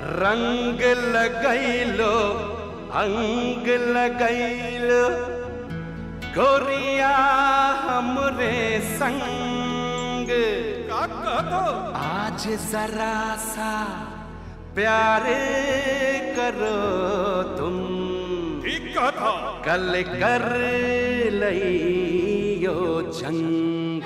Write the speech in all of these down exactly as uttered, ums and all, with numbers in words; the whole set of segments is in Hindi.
रंग लगैलो अंग लगैलो गोरिया हमरे संग का कहतो आज जरा सा प्यार करो तुम ठीक कहता कल कर लियो जंग।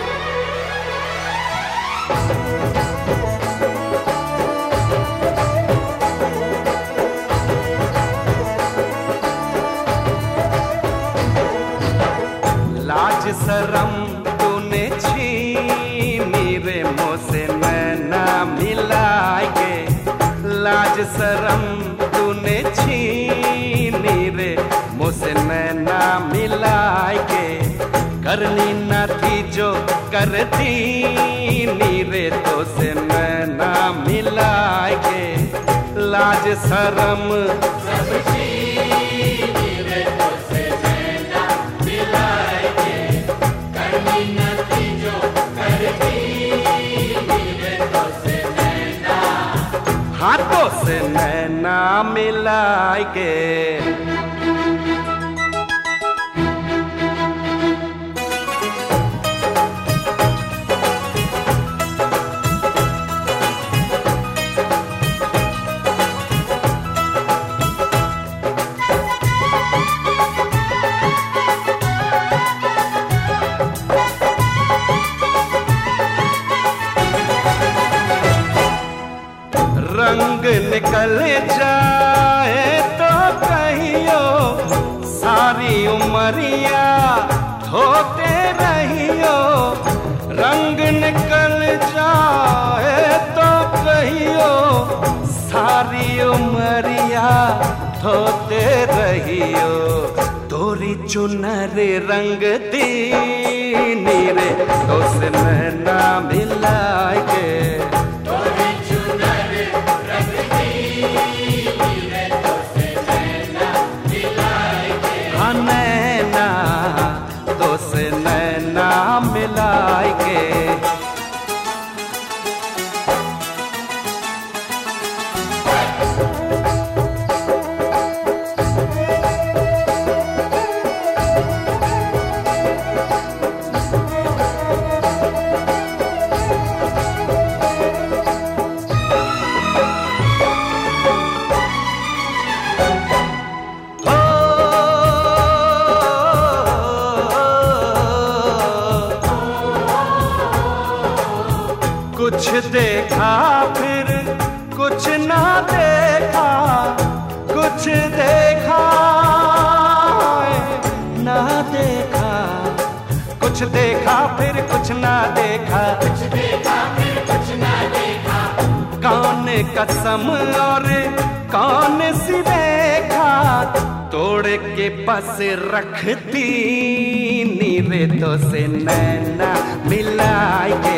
लाज शरम तूने छीनी रे मुझसे नैना मिलाए के, लाज शरम तूने छीनी रे मुझसे नैना मिलाए के, करनी न थी जो करती नी रे तो से नैना मिलाए के, लाज शरम सब छीनी रे तो से नैना मिलाए के, करनी न थी जो करती नी रे तो से नैना, हाथों से नैना मिलाए के। रंग निकल जाए तो कहियो सारी उमरिया धोते रहियो, रंग निकल जाए तो कहियो सारी उमरिया धोते रहियो, तोरी चुनर रंग दीनी रे तो से नैना मिलाए के, नैना तो से नैना मिलाए के। कुछ देखा फिर कुछ ना देखा, कुछ देखा ना देखा, कुछ देखा फिर कुछ ना देखा, कुछ देखा फिर कुछ ना देखा, कौन कसम और कौन सी देखा, तोड़ के पास रखती नी रे तो से नैना मिलाए के,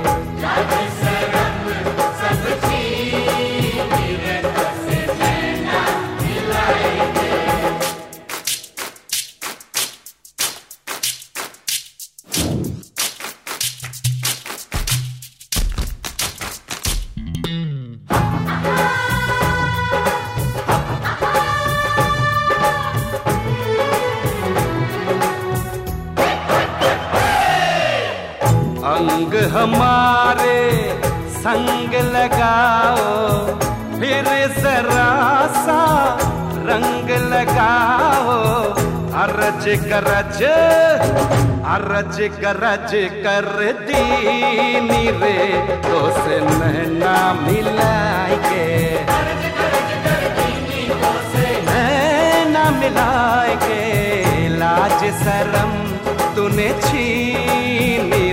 अंग हमारे संग लगाओ फिर जरा सा रंग लगाओ, अरज गरज अरज गरज कर दीनी रे तो से नैना मिलाए के, नैना मिलाए के, लाज शरम तूने छीनी